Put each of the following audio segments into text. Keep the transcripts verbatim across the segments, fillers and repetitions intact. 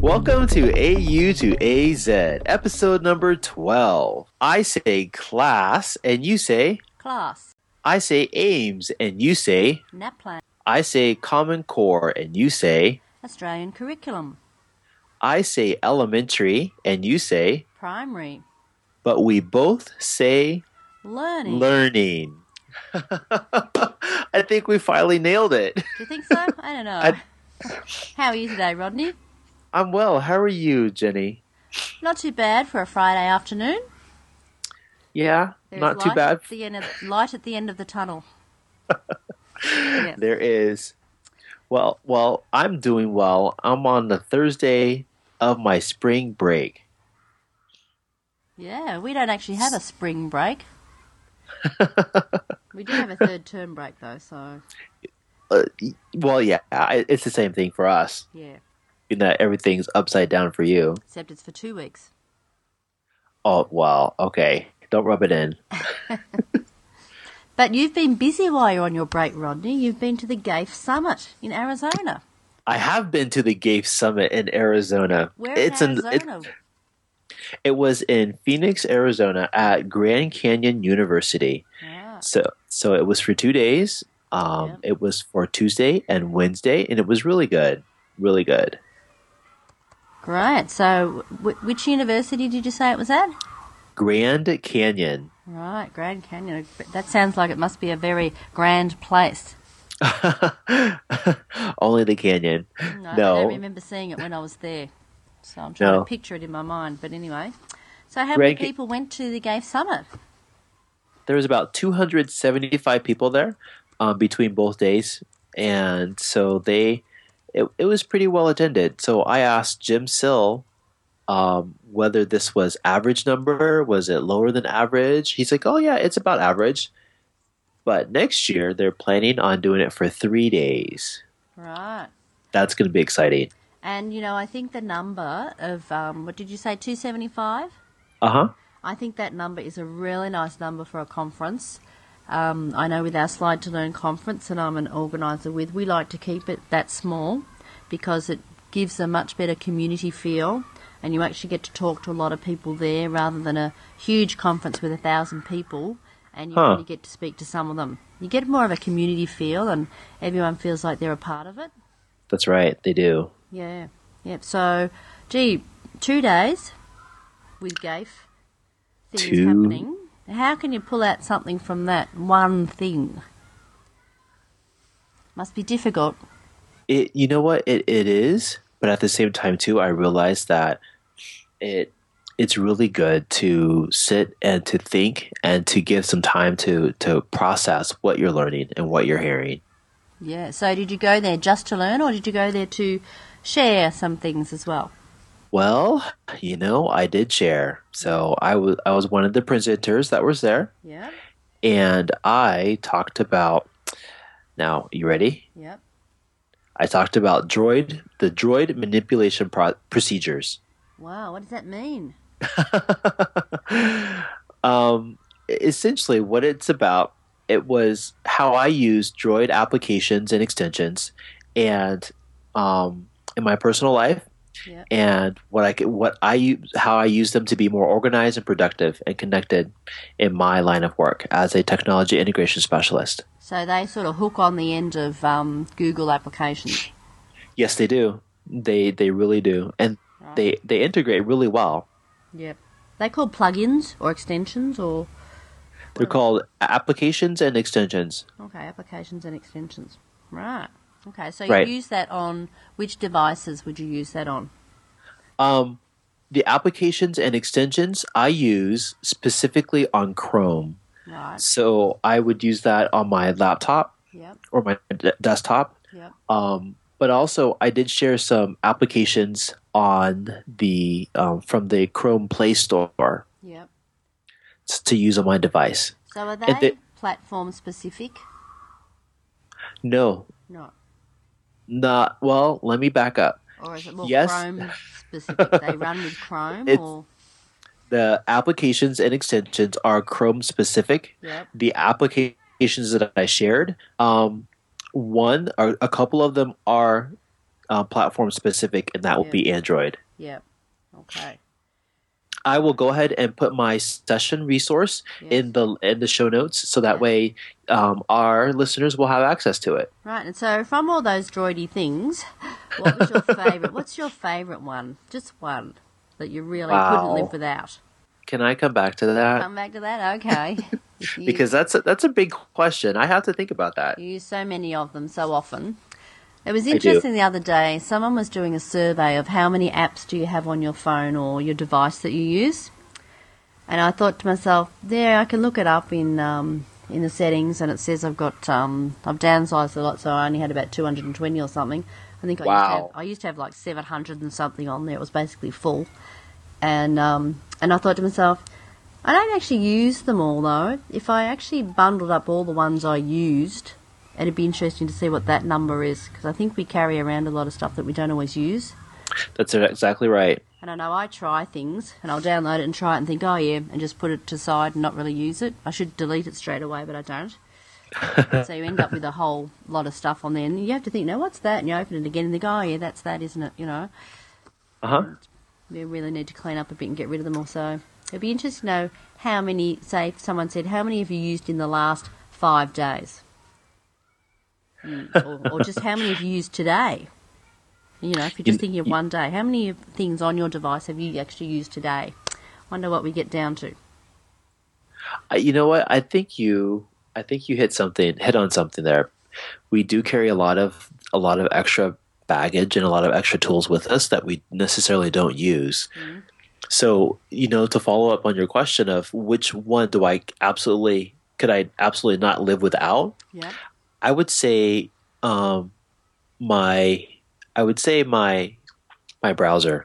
Welcome to A U to A Z, episode number twelve. I say class, and you say? Class. I say aims, and you say? NAPLAN. I say Common Core, and you say? Australian curriculum. I say elementary, and you say? Primary. But we both say? Learning. Learning. I think we finally nailed it. Do you think so? I don't know. I- How are you today, Rodney? I'm well. How are you, Jenny? Not too bad for a Friday afternoon. Yeah, There's not too light bad. At the end of, light at the end of the tunnel. Yes. There is. Well, well, I'm doing well. I'm on the Thursday of my spring break. Yeah, we don't actually have a spring break. We do have a third term break, though, so Uh, well, yeah, I- it's the same thing for us. yeah. You know, everything's upside down for you. Except it's for two weeks. Oh, well, okay. Don't rub it in. But you've been busy while you're on your break, Rodney. You've been to the G A F E Summit in Arizona. I have been to the G A F E Summit in Arizona. Where it's in an- Arizona? it, it was in Phoenix, Arizona at Grand Canyon University. Ah, So, so it was for two days. Um, Yeah. It was for Tuesday and Wednesday, and it was really good. Really good. great. So, w- which university did you say it was at? Grand Canyon. Right, Grand Canyon. That sounds like it must be a very grand place. Only the canyon. No, No. I don't remember seeing it when I was there. So I'm trying No. to picture it in my mind. But anyway. So how Grand Ca- many people went to the G A F E Summit? There was about two hundred seventy-five people there um, between both days. And so they, it, it was pretty well attended. So I asked Jim Sill um, whether this was average number. Was it lower than average? He's like, oh, yeah, it's about average. But next year, they're planning on doing it for three days. Right. That's going to be exciting. And, you know, I think the number of, um, what did you say, two seventy-five? Uh-huh. I think that number is a really nice number for a conference. Um, I know with our Slide to Learn conference that I'm an organiser with, we like to keep it that small because it gives a much better community feel and you actually get to talk to a lot of people there rather than a huge conference with a thousand people and you Huh. only get to speak to some of them. You get more of a community feel and everyone feels like they're a part of it. That's right. They do. Yeah. Yep. So, gee, two days with G A F E, things Two- happening. How can you pull out something from that one thing? Must be difficult. It, you know what? It, it is. But at the same time, too, I realized that it it's really good to sit and to think and to give some time to, to process what you're learning and what you're hearing. Yeah. So, did you go there just to learn, or did you go there to share some things as well? Well, you know, I did share. So I was I was one of the presenters that was there, Yeah. and I talked about. Now, you ready? Yep. I talked about droid the droid manipulation pro- procedures. Wow. What does that mean? um, essentially, what it's about, it was how I use droid applications and extensions, and um, in my personal life, Yep. and what I could, what I use, how I use them to be more organized and productive and connected in my line of work as a technology integration specialist. So they sort of hook on the end of um, Google applications. Yes, they do. They they really do, and Right. they they integrate really well. Yep. They called plugins or extensions or They're called applications and extensions. okay, applications and extensions. Right. Okay, so you Right. use that on which devices would you use that on? Um, the applications and extensions I use specifically on Chrome. Right. So I would use that on my laptop Yep. or my d- desktop. Yep. Um, but also I did share some applications on the um, from the Chrome Play Store Yep. s- to use on my device. So are And they the- platform specific? No, No. not well. Let me back up. Or is it more Yes. Chrome specific? They run with Chrome It's- or The applications and extensions are Chrome specific. Yep. The applications that I shared, um, one or a couple of them are uh, platform specific, and that will Yeah. be Android. Yeah. Okay. I will go ahead and put my session resource Yes. in the in the show notes, so that Yes. way um, our listeners will have access to it. Right, and so from all those droidy things, what was your favourite? What's your favourite one? Just one that you really couldn't live Wow. without. Can I come back to that? Come back to that, okay. You, Because that's a, that's a big question. I have to think about that. you use so many of them so often. It was do. interesting the other day, someone was doing a survey of how many apps do you have on your phone or your device that you use. And I thought to myself, yeah, I can look it up in um, in the settings, and it says I've got um, I've downsized a lot, so I only had about two hundred twenty or something. I think I used to Wow. have, I used to have like seven hundred and something on there. It was basically full. And um, and I thought to myself, I don't actually use them all though. If I actually bundled up all the ones I used, it'd be interesting to see what that number is, because I think we carry around a lot of stuff that we don't always use. That's exactly right. And I know I try things, and I'll download it and try it and think, oh yeah, and just put it to the side and not really use it. I should delete it straight away, but I don't. So you end up with a whole lot of stuff on there, and you have to think, no, what's that? And you open it again and think, oh yeah, that's that, isn't it? You know, Uh huh. we really need to clean up a bit and get rid of them also. It'd be interesting to know how many, say if someone said, how many have you used in the last five days? Mm, or, or just how many have you used today? You know, if you're just You- thinking of you- one day, how many of things on your device have you actually used today? Wonder what we get down to. I- You know what? I think you I think you hit something hit on something there. We do carry a lot of a lot of extra baggage and a lot of extra tools with us that we necessarily don't use. Mhm. So, you know, to follow up on your question of which one do I absolutely could I absolutely not live without? Yeah. I would say um my I would say my my browser.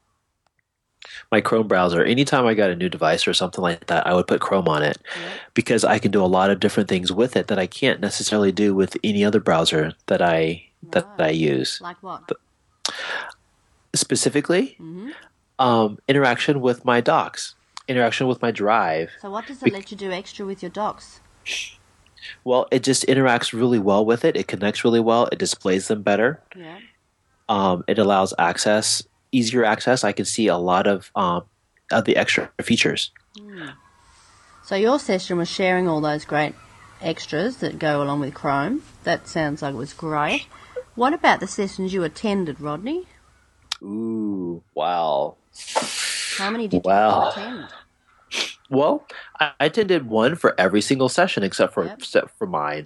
My Chrome browser. Anytime I got a new device or something like that, I would put Chrome on it Yeah. because I can do a lot of different things with it that I can't necessarily do with any other browser that I that Right. I use. Like what? Specifically, hmm um, interaction with my docs, interaction with my drive. So what does it Bec- let you do extra with your docs? Well, it just interacts really well with it. It connects really well. It displays them better. Yeah. Um, it allows access, easier access. I can see a lot of um, of the extra features. So your session was sharing all those great extras that go along with Chrome. That sounds like it was great. What about the sessions you attended, Rodney? Ooh, wow. How many did Wow. you attend? Well, I I attended one for every single session except for Yep. except for mine.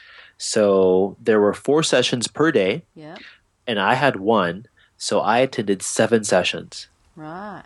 So there were four sessions per day, Yeah. and I had one. So I attended seven sessions. Right.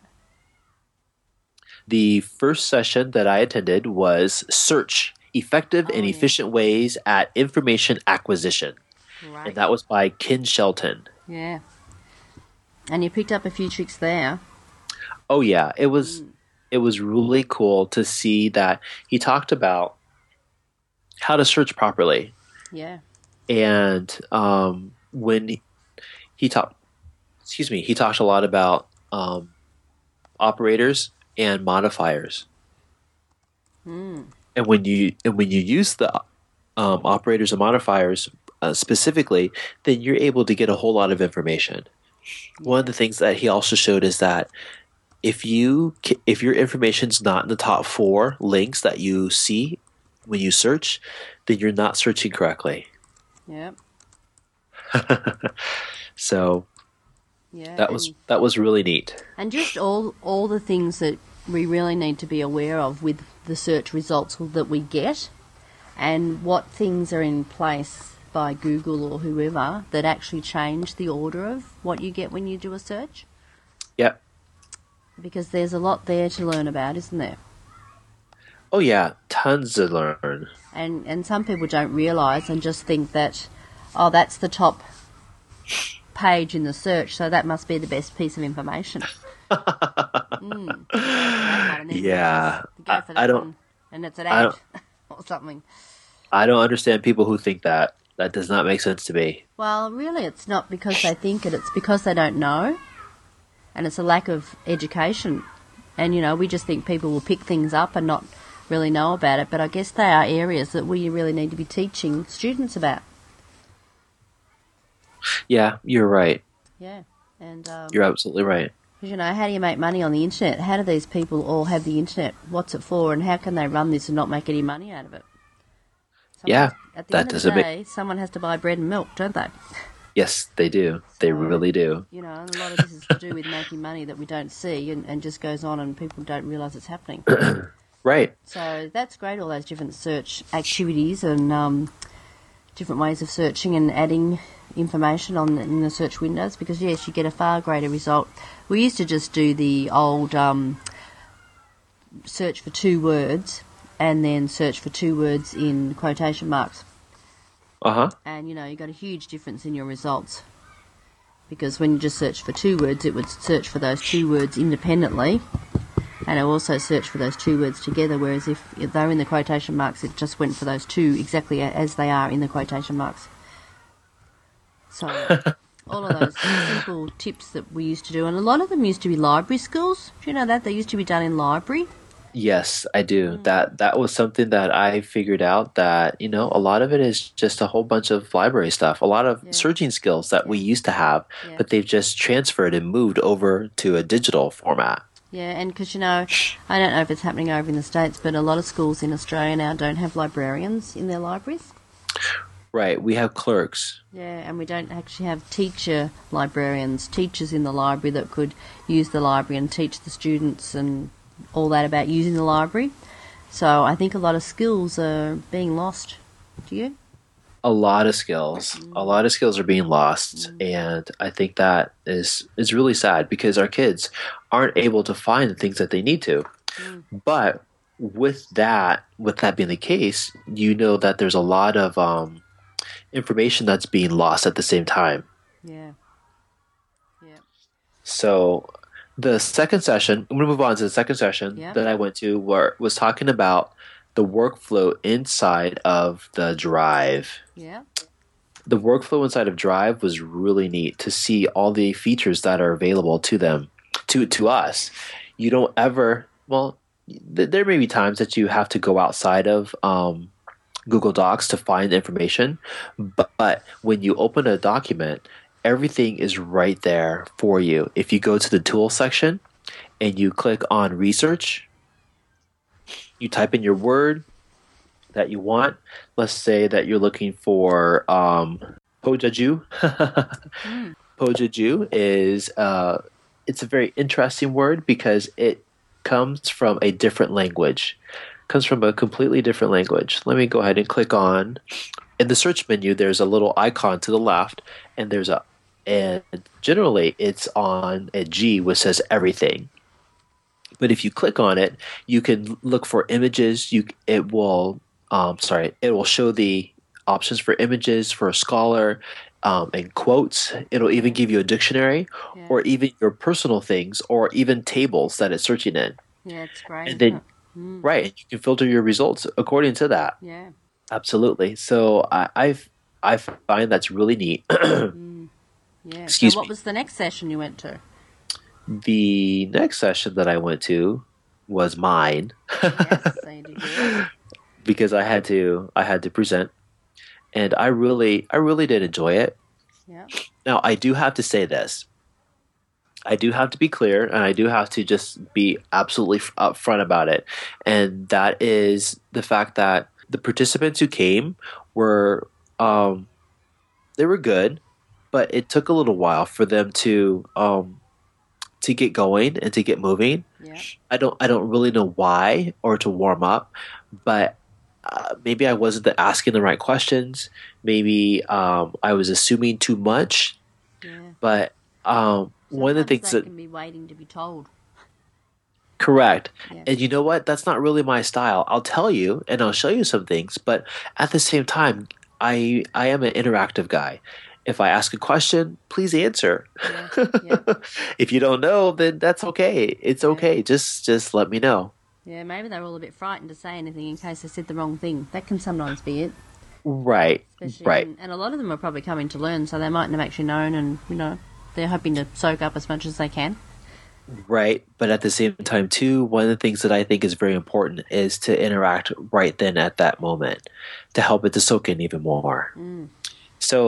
The first session that I attended was Search: Effective Oh, and yeah. Efficient Ways at Information Acquisition. Great. And that was by Ken Shelton. Yeah. And you picked up a few tricks there. Oh yeah, it was it was really cool to see that he talked about how to search properly. Yeah. And um, when he, he talked, excuse me, he talked a lot about um, operators and modifiers. Mm. And when you and when you use the um, operators and modifiers uh, specifically, then you're able to get a whole lot of information. One of the things that he also showed is that if you ca- if your information's not in the top four links that you see when you search, then you're not searching correctly. Yeah. So Yeah. that was and, that was really neat. and just all all the things that we really need to be aware of with the search results that we get, and what things are in place by Google or whoever that actually change the order of what you get when you do a search. Yep. Because there's a lot there to learn about, isn't there? Oh yeah, tons to learn. And and some people don't realise and just think that, oh, that's the top page in the search, so that must be the best piece of information. mm. That one, and then Yeah, go for that I- I don't- one, and it's an I ad don't- or something. I don't understand people who think that. That does not make sense to me. Well, really, it's not because they think it; it's because they don't know, and it's a lack of education. And you know, we just think people will pick things up and not really know about it. But I guess they are areas that we really need to be teaching students about. Yeah, you're right. Yeah, and um, You're absolutely right. because, you know, how do you make money on the internet? How do these people all have the internet? What's it for, and how can they run this and not make any money out of it? Someone Yeah, has, at the that end of the doesn't make. day, someone has to buy bread and milk, don't they? Yes, they do. They So, really do. you know, and a lot of this is to do with making money that we don't see and, and just goes on and people don't realise it's happening. Right. So that's great, all those different search activities and um, different ways of searching and adding information on in the search windows because, yes, you get a far greater result. We used to just do the old um, search for two words and then search for two words in quotation marks. Uh huh. And, you know, you got a huge difference in your results because when you just search for two words, it would search for those two words independently and it also searched for those two words together, whereas if, if they were in the quotation marks, it just went for those two exactly as they are in the quotation marks. So all of those simple tips that we used to do, and a lot of them used to be library skills. Do you know that? They used to be done in library. Yes, I do. That that was something that I figured out that, you know, a lot of it is just a whole bunch of library stuff, a lot of Yeah. searching skills that we used to have, Yeah. but they've just transferred and moved over to a digital format. Yeah, and because, you know, I don't know if it's happening over in the States, but a lot of schools in Australia now don't have librarians in their libraries. Right. We have clerks. Yeah, and we don't actually have teacher librarians, teachers in the library that could use the library and teach the students and all that about using the library. So I think a lot of skills are being lost. Do you? A lot of skills. A lot of skills are being lost, and I think that is is really sad because our kids aren't able to find the things that they need to. But with that, with that being the case, you know that there's a lot of um, information that's being lost at the same time. Yeah. Yeah. So the second session, I'm going to move on to the second session Yeah. that I went to, where was talking about the workflow inside of the Drive. Yeah. The workflow inside of Drive was really neat to see all the features that are available to them, to to us. You don't ever, well, th- there may be times that you have to go outside of um, Google Docs to find information, but, but when you open a document, everything is right there for you. If you go to the Tools section and you click on Research, you type in your word that you want. Let's say that you're looking for um, Pojaju. Pojaju is uh, it's a very interesting word because it comes from a different language. Comes from a completely different language. Let me go ahead and click on. In the search menu, there's a little icon to the left, and there's a and generally it's on a G which says everything. But if you click on it, you can look for images. You it will um, sorry, it will show the options for images for a scholar um, and quotes. It'll even give you a dictionary Yeah. or even your personal things or even tables that it's searching in. Yeah, it's great. And isn't then it? Mm. right, and you can filter your results according to that. Yeah. Absolutely. So I I've, I find that's really neat. Yeah. Excuse so what me. was the next session you went to? The next session that I went to was mine. Yes, so you did yours. Because I had to I had to present, and I really I really did enjoy it. Yeah. Now I do have to say this. I do have to be clear, and I do have to just be absolutely f- upfront about it, and that is the fact that the participants who came were um, they were good, but it took a little while for them to um, to get going and to get moving. Yeah. I don't I don't really know why or to warm up, but uh, maybe I wasn't asking the right questions. Maybe um, I was assuming too much. Yeah. But um, one of the Sometimes things they that can be waiting to be told. correct, Yeah. and you know what? That's not really my style. I'll tell you and I'll show you some things, but at the same time, I I am an interactive guy. If I ask a question, please answer. Yeah. Yeah. If you don't know, then that's okay. It's Yeah. okay. Just just let me know. Yeah, maybe they're all a bit frightened to say anything in case they said the wrong thing. That can sometimes be it. Right. Especially Right. And, and a lot of them are probably coming to learn, so they mightn't have actually known, and you know, they're hoping to soak up as much as they can. Right. But at the same time, too, one of the things that I think is very important is to interact right then at that moment to help it to soak in even more. Mm. So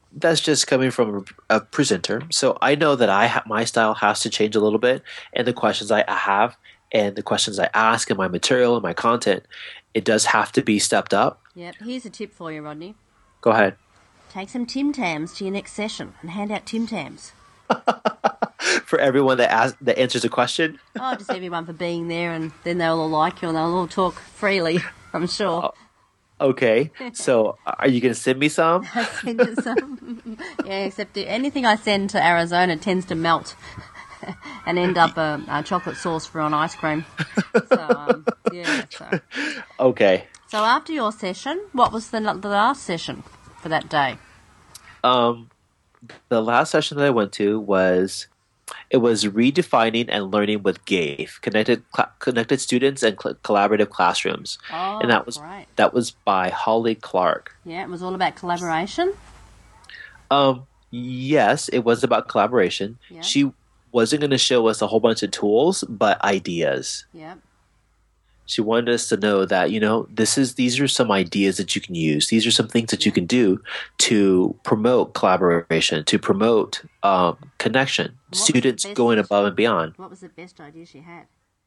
that's just coming from a, a presenter. So I know that I ha- my style has to change a little bit, and the questions I have, and the questions I ask, and my material and my content, it does have to be stepped up. Yep. Here's a tip for you, Rodney. Go ahead. Take some Tim Tams to your next session and hand out Tim Tams. For everyone that asks, that answers a question. Oh, just everyone for being there, and then they'll all like you and they'll all talk freely, I'm sure. Oh, okay. So are you going to send me some? I send you some. Yeah, except anything I send to Arizona tends to melt and end up a, a chocolate sauce for an ice cream. So, um, yeah. So. Okay. So after your session, what was the, the last session for that day? Um, the last session that I went to was, it was redefining and learning with GAIF, connected cl- connected students and cl- collaborative classrooms, Oh, and that was great. that was by Holly Clark. Yeah, it was all about collaboration. Um, yes, it was about collaboration. Yeah. She wasn't going to show us a whole bunch of tools, but ideas. Yeah. She wanted us to know that, you know, this is these are some ideas that you can use. These are some things that you can do to promote collaboration, to promote um, connection. What was Students the best- going above and beyond. What was the best idea she had?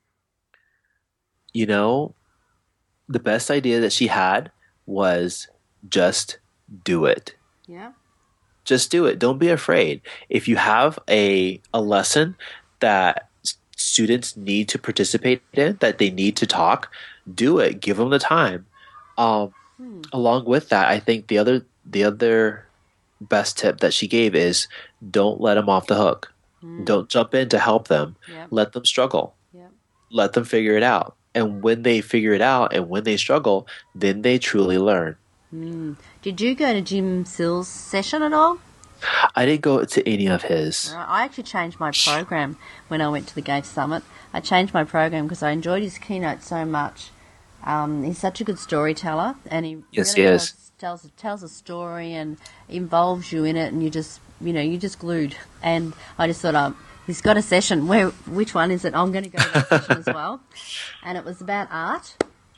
You know, the best idea that she had was just do it. Yeah. Just do it. Don't be afraid. If you have a a lesson that s- students need to participate in, that they need to talk, do it. Give them the time. Um, Hmm. Along with that, I think the other the other best tip that she gave is don't let them off the hook. Hmm. Don't jump in to help them. Yep. Let them struggle. Yep. Let them figure it out. And when they figure it out and when they struggle, then they truly learn. Hmm. Did you go to Jim Sill's session at all? I didn't go to any of his. Right. I actually changed my program when I went to the GAIF Summit. I changed my program because I enjoyed his keynote so much. Um, he's such a good storyteller, and he Yes, really he does, is. tells tells a story and involves you in it, and you just you know you just glued. And I just thought, um, he's got a session. Where which one is it? I'm going to go to that session as well. And it was about art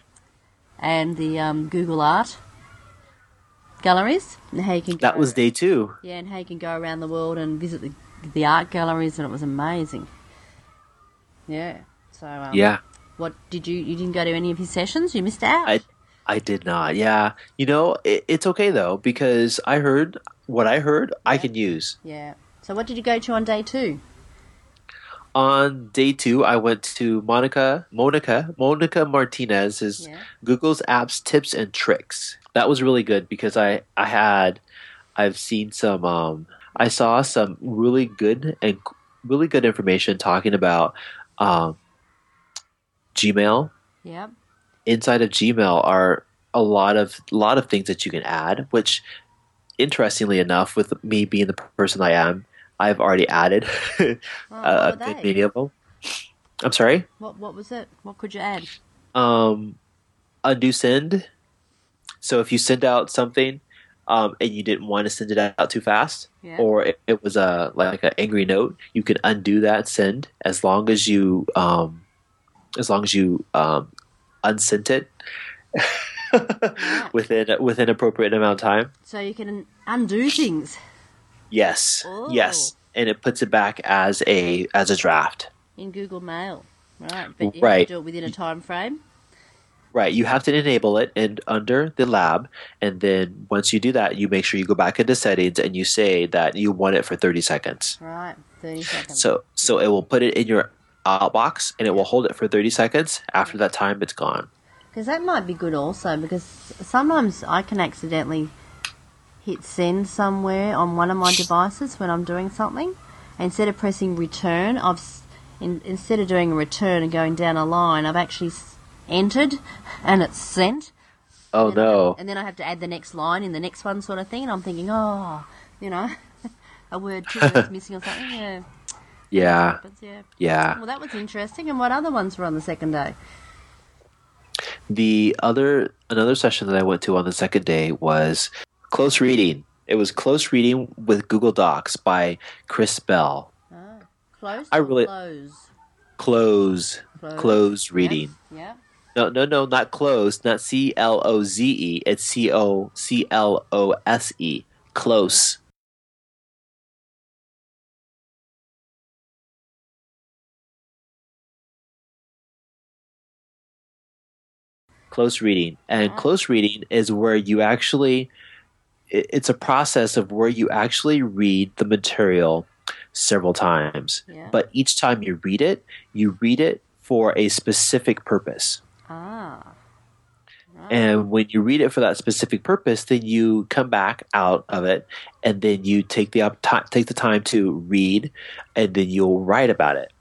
and the um, Google Art galleries and how you can go, That was day two. yeah, and how you can go around the world and visit the, the art galleries, and it was amazing. Yeah. So um, Yeah, what did you you didn't go to any of his sessions? You missed out. I I did not. Yeah, you know it, it's okay though because I heard what I heard. I Yeah. can use. Yeah. So what did you go to on day two? On day two, I went to Monica Monica Monica Martinez's Yeah. Google's Apps Tips and Tricks. That was really good because I I had I've seen some um I saw some really good and really good information talking about um, Gmail. Yeah. Inside of Gmail are a lot of lot of things that you can add, which interestingly enough, with me being the person I am, I've already added a, Oh, a what were good they? many of them. I'm sorry. What what was it? What could you add? Um, undo send. So if you send out something, um, and you didn't want to send it out too fast, Yeah. or it, it was a like an angry note, you can undo that send as long as you um, as long as you um, unsent it within within appropriate amount of time. So you can undo things Yes, Oh. yes, and it puts it back as a as a draft. in Google Mail. Right. But you have Right. to do it within a time frame. Right, you have to enable it and under the lab, and then once you do that, you make sure you go back into settings and you say that you want it for thirty seconds. Right. Thirty seconds. So so it will put it in your outbox and it will hold it for thirty seconds. After that time, it's gone. Because that might be good also, because sometimes I can accidentally hit send somewhere on one of my devices when I'm doing something. Instead of pressing return, I've s- in, instead of doing a return and going down a line, I've actually s- entered and it's sent. Oh And then I- no! and then I have to add the next line in the next one, sort of thing. And I'm thinking, oh, you know, a word, two words missing or something. Yeah. Yeah, Happens, yeah. yeah. Well, that was interesting. And what other ones were on the second day? The other another session that I went to on the second day was close reading. It was close reading with Google Docs by Chris Bell. Oh, close. I or really- close. Close, Close. close reading. Yeah. No, no, no, not close, not C L O Z E. It's C O C L O S E. Close. Close reading. And Right. close reading is where you actually, it- it's a process of where you actually read the material several times. Yeah. But each time you read it, you read it for a specific purpose. Ah. Right. And when you read it for that specific purpose, then you come back out of it, and then you take the up ti take the time to read, and then you'll write about it.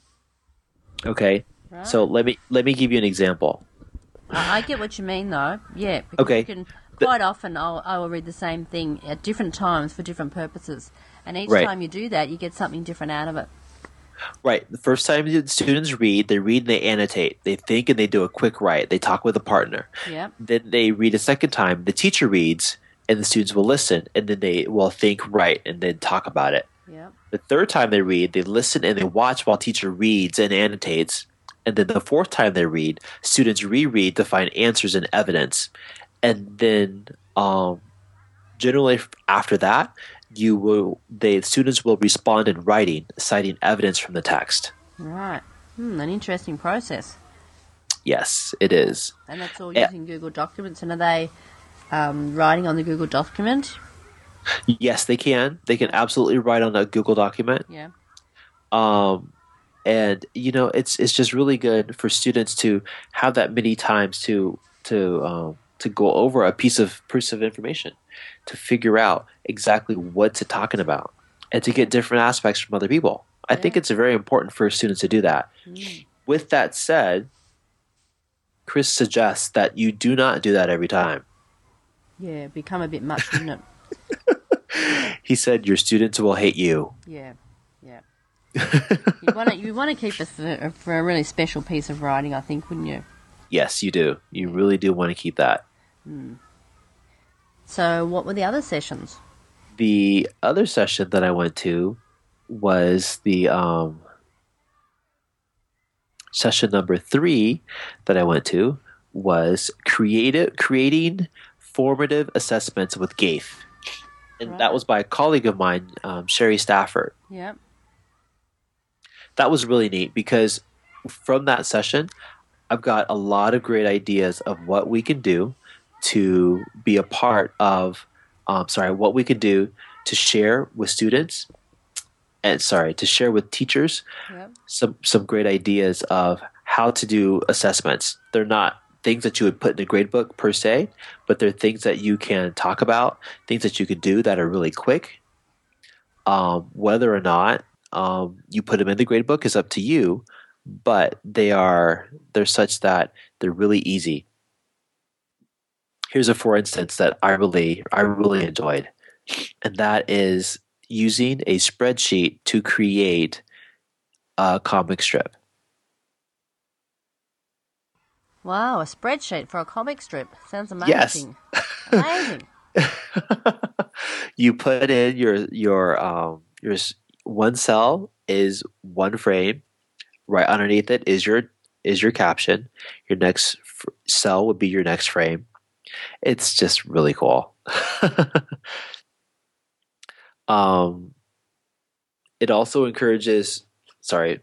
Okay, Right. so let me let me give you an example. I, I get what you mean, though. Yeah, because Okay. you can quite often I'll, I will read the same thing at different times for different purposes, and each Right. time you do that, you get something different out of it. Right, the first time the students read, they read and they annotate. They think and they do a quick write. They talk with a partner. Yep. Then they read a second time. The teacher reads, and the students will listen, and then they will think, write, and then talk about it. Yep. The third time they read, they listen and they watch while teacher reads and annotates. And then the fourth time they read, students reread to find answers and evidence. And then um, generally after that, you will the students will respond in writing, citing evidence from the text. Right. Hmm, an interesting process. Yes, it is. And that's all Yeah. using Google Documents. And are they um, writing on the Google document? Yes, they can. They can absolutely write on a Google document. Yeah. Um, and you know, it's it's just really good for students to have that many times to to um, to go over a piece of piece of information, to figure out exactly what's it talking about, and to get different aspects from other people. I think Yeah. it's very important for students to do that. Mm. With that said, Chris suggests that you do not do that every time. Yeah, become a bit much, wouldn't it? He said your students will hate you. Yeah. Yeah. you want to you want to keep it for, for a really special piece of writing, I think, wouldn't you? Yes, you do. You really do want to keep that. So, what were the other sessions? The other session that I went to was the um, session number three that I went to was creative creating formative assessments with GAIF. And Right. that was by a colleague of mine, um, Sherry Stafford. Yep. That was really neat because from that session, I've got a lot of great ideas of what we can do to be a part of, um, sorry, what we can do to share with students and sorry, to share with teachers Yep. some, some great ideas of how to do assessments. They're not things that you would put in a grade book per se, but they're things that you can talk about, things that you could do that are really quick. Um, whether or not um, you put them in the grade book is up to you, but they are they're such that they're really easy. Here's a for instance that I really I really enjoyed, and that is using a spreadsheet to create a comic strip. Wow, a spreadsheet for a comic strip. Sounds Yes. amazing. Amazing. You put in your your um your s- one cell is one frame. Right underneath it is your is your caption. Your next f- cell would be your next frame. It's just really cool. um, it also encourages. Sorry.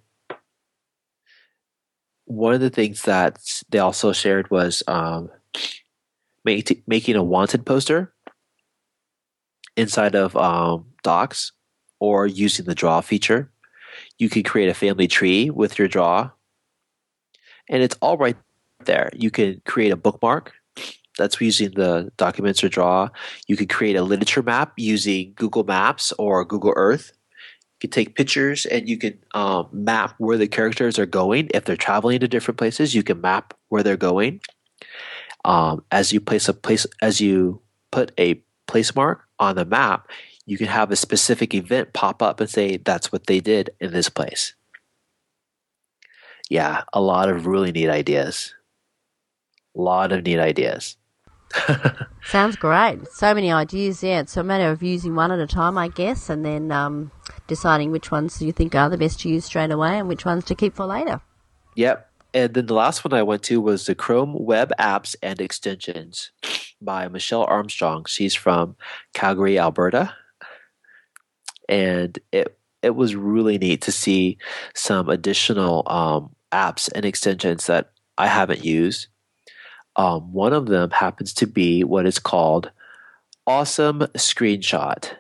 One of the things that they also shared was um, make, making a wanted poster inside of um, Docs or using the draw feature. You can create a family tree with your draw, and it's all right there. You can create a bookmark. That's using the documents or draw. You can create a literature map using Google Maps or Google Earth. You can take pictures and you can um, map where the characters are going. If they're traveling to different places, you can map where they're going. Um, as you place a place, as you put a place mark on the map, you can have a specific event pop up and say that's what they did in this place. Yeah, a lot of really neat ideas. A lot of neat ideas. Sounds great. So many ideas, yeah. It's a matter of using one at a time, I guess, and then um, deciding which ones you think are the best to use straight away and which ones to keep for later. Yep. And then the last one I went to was the Chrome Web Apps and Extensions by Michelle Armstrong. She's from Calgary, Alberta. And it it was really neat to see some additional um, apps and extensions that I haven't used. Um, one of them happens to be what is called Awesome Screenshot.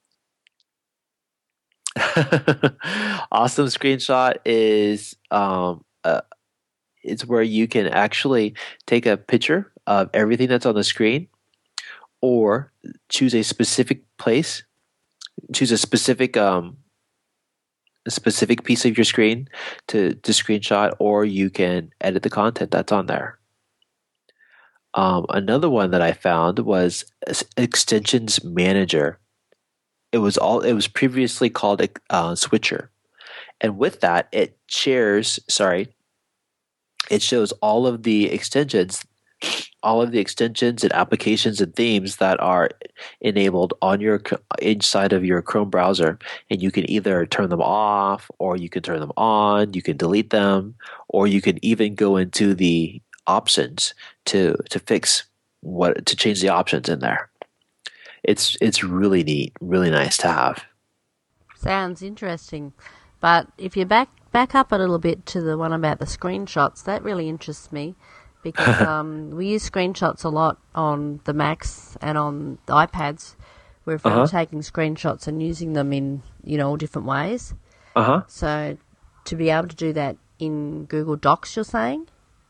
Awesome Screenshot is um, uh, it's where you can actually take a picture of everything that's on the screen, or choose a specific place, choose a specific um, a specific piece of your screen to to screenshot, or you can edit the content that's on there. Um, another one that I found was Extensions Manager. It was all. It was previously called uh, Switcher, and with that, it shares. Sorry, it shows all of the extensions, all of the extensions and applications and themes that are enabled on your inside of your Chrome browser, and you can either turn them off, or you can turn them on. You can delete them, or you can even go into the options to to fix what to change the options in there. It's it's really neat, really nice to have. Sounds interesting. But if you back back up a little bit to the one about the screenshots, that really interests me because um, we use screenshots a lot on the Macs and on the iPads. We're uh-huh. taking screenshots and using them in, you know, all different ways. Uh-huh. So to be able to do that in Google Docs, you're saying?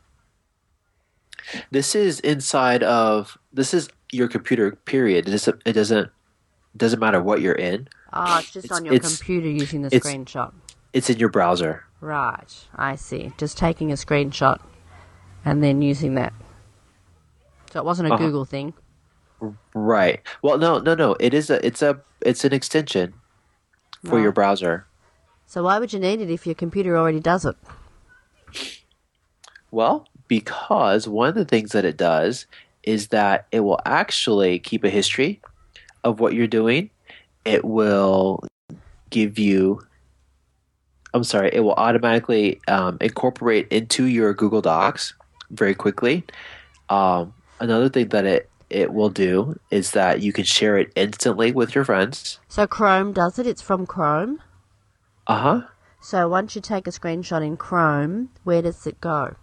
This is inside of this is your computer. Period. It doesn't. It doesn't. Doesn't matter what you're in. Ah, oh, it's just it's, on your computer using the it's, screenshot. It's in your browser. Right. I see. Just taking a screenshot and then using that. So it wasn't a uh-huh. Google thing. Right. Well, no, no, no. It is a. It's a. It's an extension for right. your browser. So why would you need it if your computer already does it? Well, because one of the things that it does is that it will actually keep a history of what you're doing. It will give you, I'm sorry, it will automatically um, incorporate into your Google Docs very quickly. Um, another thing that it, it will do is that you can share it instantly with your friends. So Chrome does it? It's from Chrome? Uh-huh. So once you take a screenshot in Chrome, where does it go?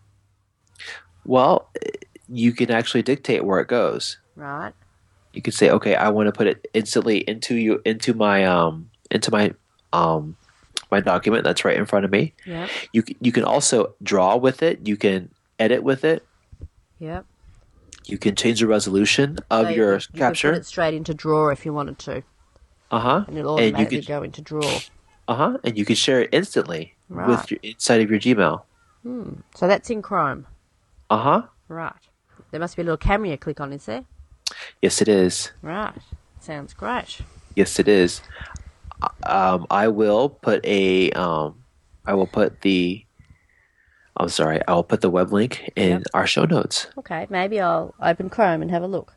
Well, you can actually dictate where it goes. Right. You can say, okay, I want to put it instantly into you into my um into my um my document that's right in front of me. Yeah. You you can also draw with it. You can edit with it. Yep. You can change the resolution of so your you, you capture. You can put it straight into Draw if you wanted to. Uh huh. And it'll automatically and go into Draw. Uh huh. And you can share it instantly right. with your inside of your Gmail. Hmm. So that's in Chrome. Uh huh. Right. There must be a little camera you click on, is there? Yes, it is. Right. Sounds great. Yes, it is. Um, I will put a. Um, I will put the. I'm sorry. I will put the web link in yep. our show notes. Okay. Maybe I'll open Chrome and have a look.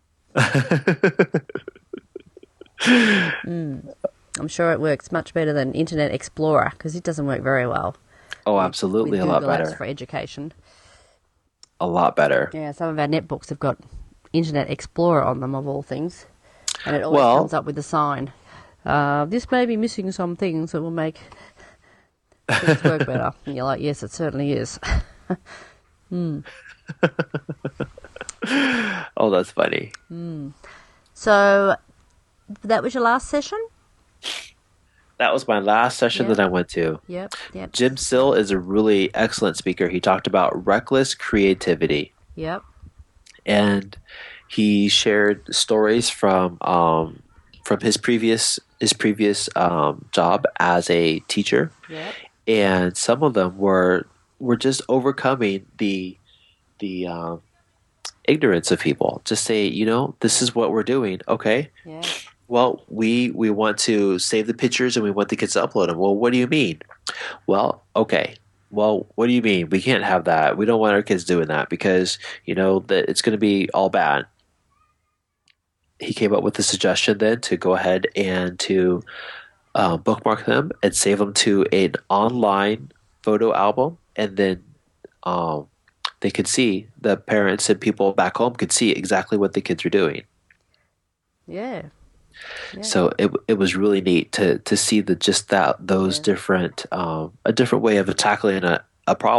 mm. I'm sure it works much better than Internet Explorer because it doesn't work very well. Oh, absolutely, with, with a lot Google better Apps for education. A lot better. Yeah, some of our netbooks have got Internet Explorer on them, of all things, and it always well, comes up with a sign. Uh, this may be missing some things that will make things work better. And you're like, yes, it certainly is. mm. Oh, that's funny. Mm. So, that was your last session? That was my last session yep. that I went to. Yep, yep. Jim Sill is a really excellent speaker. He talked about reckless creativity. Yep. And he shared stories from um, from his previous his previous um, job as a teacher. Yep. And some of them were were just overcoming the the um, ignorance of people. Just say, you know, this is what we're doing. Okay. Yeah. Well, we we want to save the pictures and we want the kids to upload them. Well, what do you mean? Well, okay. Well, what do you mean? We can't have that. We don't want our kids doing that because, you know, that it's going to be all bad. He came up with the suggestion then to go ahead and to uh, bookmark them and save them to an online photo album, and then um, they could see, the parents and people back home could see exactly what the kids are doing. Yeah. Yeah. So it it was really neat to to see the just that those yeah. different um, a different way of tackling a, a problem.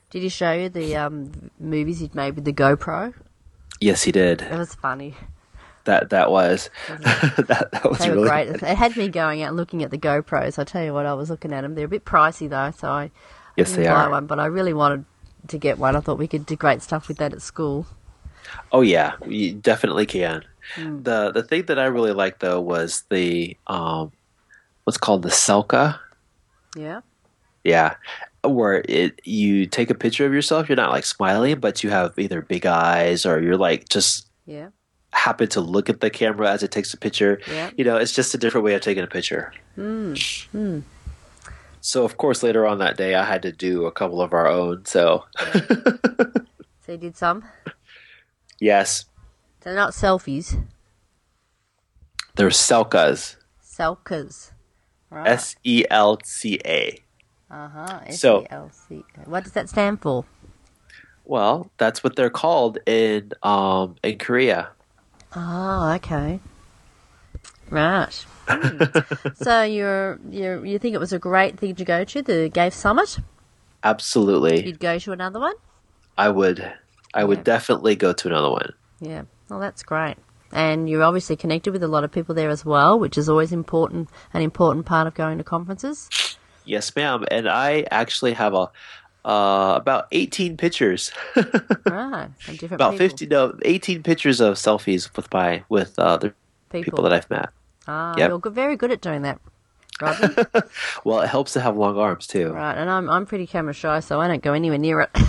Did he show you the um, movies he'd made with the GoPro? Yes, he did. It was funny. That that was that that was They were really great. good. It had me going out and looking at the GoPros. I tell you what, I was looking at them. They're a bit pricey though, so I, I Yes, didn't they buy are. one. But I really wanted to get one. I thought we could do great stuff with that at school. Oh yeah, you definitely can. Mm. The the thing that I really liked though was the um, what's called the Selka. Yeah. Yeah, where it you take a picture of yourself. You're not like smiling, but you have either big eyes or you're like just Yeah. happen to look at the camera as it takes a picture. Yeah. You know, it's just a different way of taking a picture. Mm. Mm. So of course later on that day I had to do a couple of our own. So So you did some. yes, They're not selfies. they're Selkas. Selkas. Right. S E L C A. Uh huh. S So- E L C. What does that stand for? Well, that's what they're called in um in Korea. Oh, okay. Right. Hmm. So you're you you think it was a great thing to go to the G A F E Summit? Absolutely. You'd go to another one? I would I would Yeah. definitely go to another one. Yeah. Well, that's great. And you're obviously connected with a lot of people there as well, which is always important, an important part of going to conferences. Yes, ma'am. And I actually have a uh, about eighteen pictures, Right. And different about people. fifty, no, eighteen pictures of selfies with my with uh, the people. people that I've met. Ah, Yep. you're good, very good at doing that, Rodney. Well, it helps to have long arms too. Right. And I'm I'm pretty camera shy, so I don't go anywhere near it.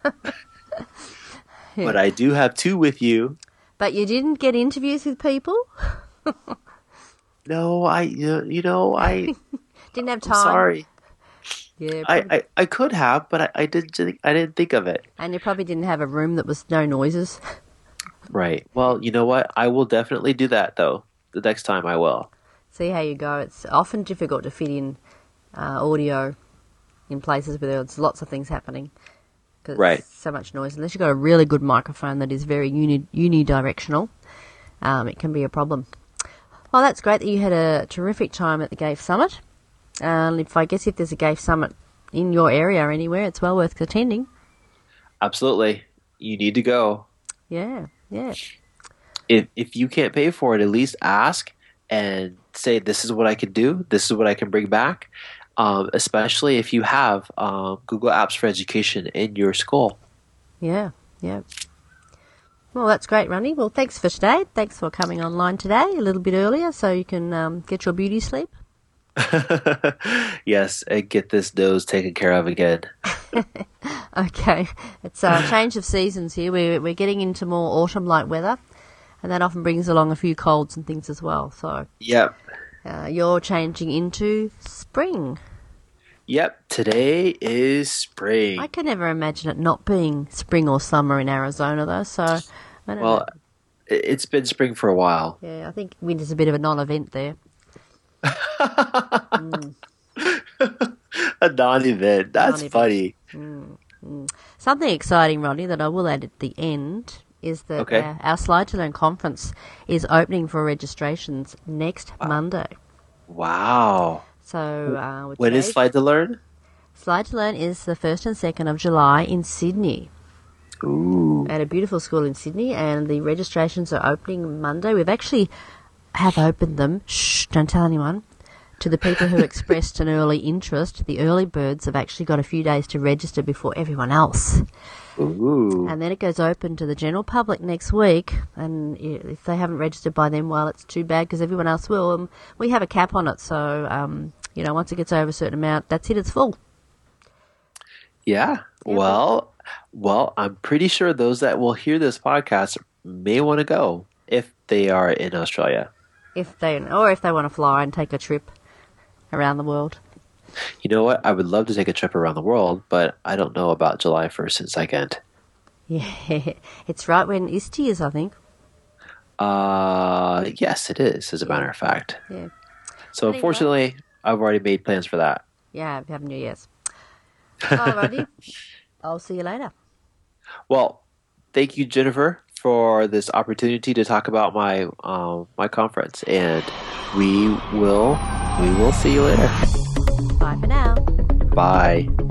But I do have two with you. But you didn't get interviews with people? No, I you know, you know I Didn't have I'm time? sorry. Yeah. I, probably- I, I could have, but I, I didn't think- I didn't think of it. And you probably didn't have a room that was no noises. Right. Well, you know what? I will definitely do that though. The next time I will. See how you go. It's often difficult to fit in uh, audio in places where there's lots of things happening. Cause Right. so much noise. Unless you've got a really good microphone that is very uni- unidirectional, um, it can be a problem. Well, that's great that you had a terrific time at the G A F E Summit. Um, if I guess if there's a G A F E Summit in your area or anywhere, it's well worth attending. Absolutely. You need to go. Yeah, yeah. If if you can't pay for it, at least ask and say this is what I can do. This is what I can bring back. Um, especially if you have um, Google Apps for Education in your school. Yeah, yeah. Well, that's great, Ronnie. Well, thanks for today. Thanks for coming online today a little bit earlier so you can um, get your beauty sleep. Yes, and get this nose taken care of again. Okay. It's a change of seasons here. We're, we're getting into more autumn-like weather, and that often brings along a few colds and things as well. So Yep. uh, you're changing into spring. Yep. Today is spring. I can never imagine it not being spring or summer in Arizona, though, so I don't Well, know. it- it's been spring for a while. Yeah, I think winter's a bit of a non-event there. A non-event. That's Non-event. funny. Something exciting, Ronnie, that I will add at the end is that Okay. our, our Slide to Learn conference is opening for registrations next Monday. Wow. So uh, with When is today's- Slide to Learn? Slide to Learn is the first and second of July in Sydney Ooh. at a beautiful school in Sydney, and the registrations are opening Monday. We've actually have opened them. Shh! Don't tell anyone. To the people who expressed an early interest, the early birds have actually got a few days to register before everyone else. Ooh. And then it goes open to the general public next week. And if they haven't registered by then, well, it's too bad because everyone else will. And we have a cap on it. So, um, you know, once it gets over a certain amount, that's it, it's full. Yeah. Yeah, Well, well, I'm pretty sure those that will hear this podcast may want to go if they are in Australia. If they, or if they want to fly and take a trip around the world. You know what? I would love to take a trip around the world, but I don't know about July first and second. Yeah, it's right when Isti is, I think. Uh, yes, it is, as a matter of fact. Yeah. So Anyway. unfortunately, I've already made plans for that. Yeah, haven't you? Yes. Alrighty. I'll see you later. Well, thank you, Jennifer, for this opportunity to talk about my um, my conference, and we will we will see you later. Bye for now. Bye.